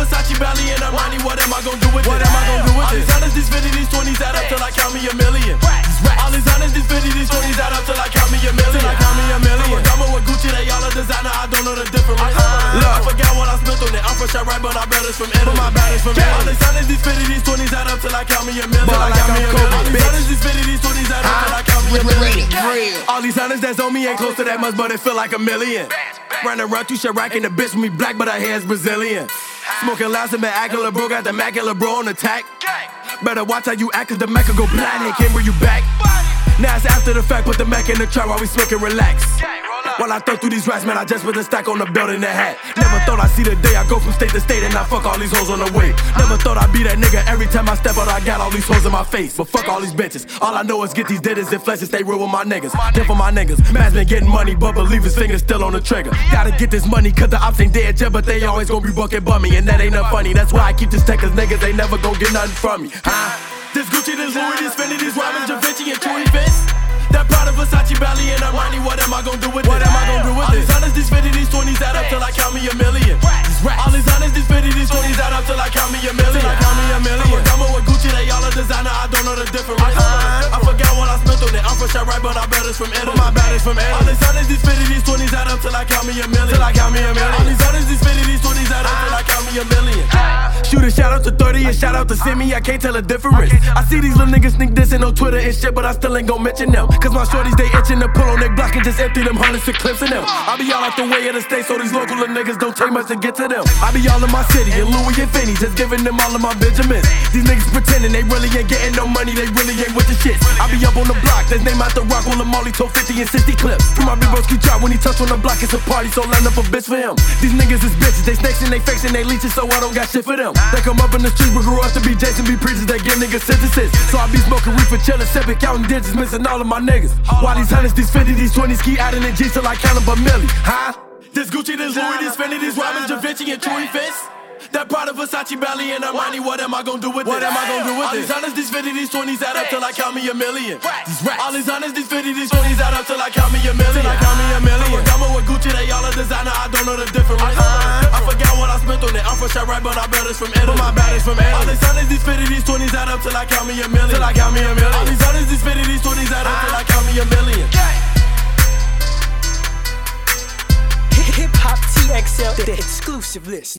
Versace, Bally, and Armani, what am I gon' do with it? What am I gon' do with it? All these hundreds, these 50s, these 20s add up till I count me a million. All these hundreds, these 50s, these 20s add up till I count me a million. Till I count me a million. From with Gucci, they all a designer, I don't know the difference. Look, I forgot what I spent on it. I'm fresh, I right, but I bet it's from Italy. My bad is from Italy. All these hundreds, these 50s, these 20s add up till I count me a million. Till I count me a million. All these hundreds, these 50s, these 20s add up till I count me a million. All these hundreds that's on me ain't close to that much, but it feel like a million. Running around through Chirac and the bitch with me black, but her hair's Brazilian. Smoking loud and been acting bro, got the Macula bro on attack. Better watch how you act, cause the Mac will go blind and can't bring you back. Now it's after the fact, put the Mac in the trap while we smoking relax. While I throw through these racks, man, I just put a stack on the belt and the hat. Never thought I'd see the day I go from state to state and I fuck all these hoes on the way. Never thought I'd be that nigga every time I step out, I got all these hoes in my face. But fuck all these bitches, all I know is get these ditters and flesh and stay real with my niggas. Then for my niggas, man's been getting money, but believe his fingers still on the trigger. Gotta get this money, cause the ops ain't dead yet, but they always gon' be bucking bummy. And that ain't nothing funny, that's why I keep this tech, cause niggas ain't never gon' get nothing from me. This Gucci, this Louis, this Fendi, this Robin, Givenchy, and Chewy Fist. That Prada, Versace, Bally, and Armani, what am I gon' do with it? What am I gon' do with it? All these hundreds, these 50s, these 20s add up till I count me a million. All these hundreds, these 50s, these 20s add up till I count me a million. Till I count me a million. I'm with Gucci, they all a designer, I don't know the difference. I forgot what I spent on it. I'm fresh, I right, but I bet it's from Italy. My bad is from Italy. All these hundreds, these 50s, these 20s add up till I count me a million. Till I count me a million. All these hundreds, these 50s, these 20s add up till I count me a million. Shoot a shout out to 30 and shout out to Simi, I can't tell a difference. I see these little niggas sneak dissing on Twitter and shit, but I still ain't gon' mention them. Cause my shorties, they itching to pull on their block and just empty them hundreds to clips in them. I be all out the way of the state, so these local little niggas don't take much to get to them. I be all in my city, in Louis and Fendi, just giving them all of my Benjamins. These niggas pretending they really ain't getting no money, they really ain't with the shit. I be up on the block, that's name out the rock, on the Molly told 50 and 60 clips. From my big broski drop, when he touch on the block, it's a party, so line up a bitch for him. These niggas is bitches, they snakes and they fakes and they leeches, so I don't got shit for them. They come up in the streets, but grew up to be Jason, be preachers, they give niggas sentences. So I be smoking reefer, chillin', sippin', counting digits, missing all of my niggas. While these hundreds, these 50s, these 20s keep adding in G's till I count them a milli. This Gucci, this Louis, this Fendi, this Robin, Givenchy, and Chewy Fist. That Prada, Versace, Bally, and Armani, what am I gon' do with it? What am I gon' do with it? All these hundreds, these 50s, these 20s add up till I count me a million. All these hundreds, these 50s, these 20s add up till I count me a million. Till I count me a million. I'm with Gucci, they all a designer, I don't know the difference. I forgot what I spent on it. I'm fresh, I right, but I bet it's from Italy. My bad is from Italy. All these hundreds, these 50s, these 20s add up till I count me a million. Till I count me a million. All these hundreds, these 50s, these 20s add up till I count me a million. Hip Hop TXL, the exclusive list.